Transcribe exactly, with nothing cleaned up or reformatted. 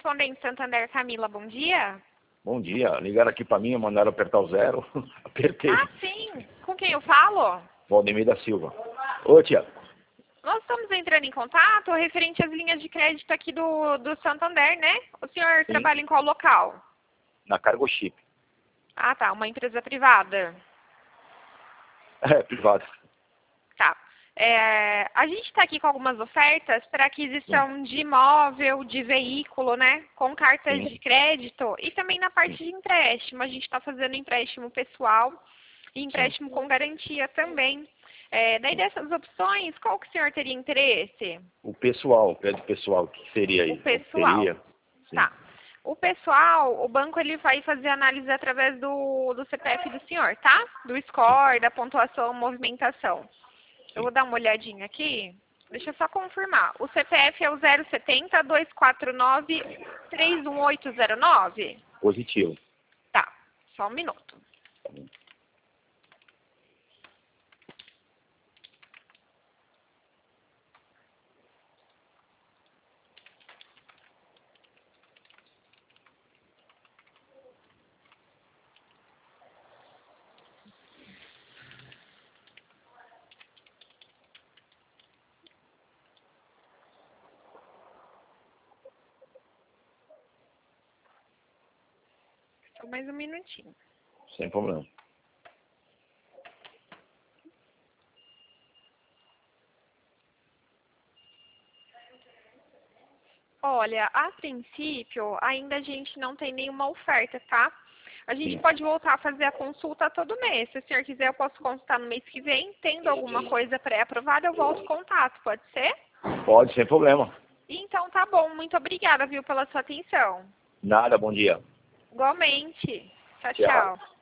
correspondente Santander, Camila, bom dia. Bom dia. Ligaram aqui para mim, mandaram apertar o zero. Apertei. Ah, sim. Com quem eu falo? Valdemir da Silva. Ô, tia. Nós estamos entrando em contato referente às linhas de crédito aqui do, do Santander, né? O senhor Sim. trabalha em qual local? Na Cargo Chip. Ah, tá. Uma empresa privada. É, privado. Tá. É, a gente está aqui com algumas ofertas para aquisição de imóvel, de veículo, né? Com cartas Sim. de crédito e também na parte Sim. de empréstimo. A gente está fazendo empréstimo pessoal e empréstimo com garantia também. É, daí dessas opções, qual que o senhor teria interesse? O pessoal, o crédito pessoal, o que seria aí? O pessoal. Seria? Sim. Tá. O pessoal, o banco ele vai fazer análise através do, do C P F do senhor, tá? Do score, da pontuação, movimentação. Eu vou dar uma olhadinha aqui. Deixa eu só confirmar. O C P F é o zero setenta, dois quatro nove, três um oito zero nove? Positivo. Tá. Só um minuto. Só mais um minutinho. Sem problema. Olha, a princípio, ainda a gente não tem nenhuma oferta, tá? A gente Sim. pode voltar a fazer a consulta todo mês. Se o senhor quiser, eu posso consultar no mês que vem. Tendo alguma coisa pré-aprovada, eu volto em contato. Pode ser? Pode, sem problema. Então tá bom. Muito obrigada, viu, pela sua atenção. Nada, bom dia. Igualmente. Tchau, Tchau. tchau.